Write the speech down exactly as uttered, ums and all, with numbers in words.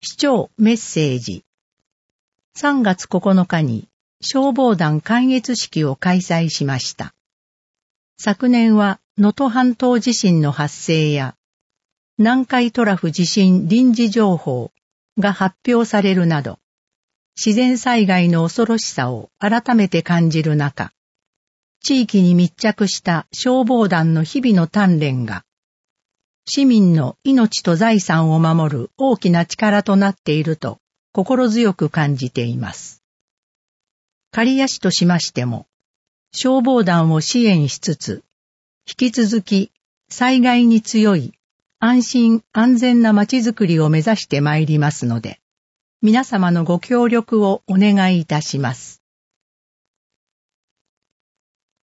市長メッセージ。さんがつここのかに消防団観閲式を開催しました。昨年は能登半島地震の発生や南海トラフ地震臨時情報が発表されるなど、自然災害の恐ろしさを改めて感じる中、地域に密着した消防団の日々の鍛錬が、市民の命と財産を守る大きな力となっていると心強く感じています。刈谷市としましても、消防団を支援しつつ、引き続き災害に強い安心安全なまちづくりを目指してまいりますので、皆様のご協力をお願いいたします。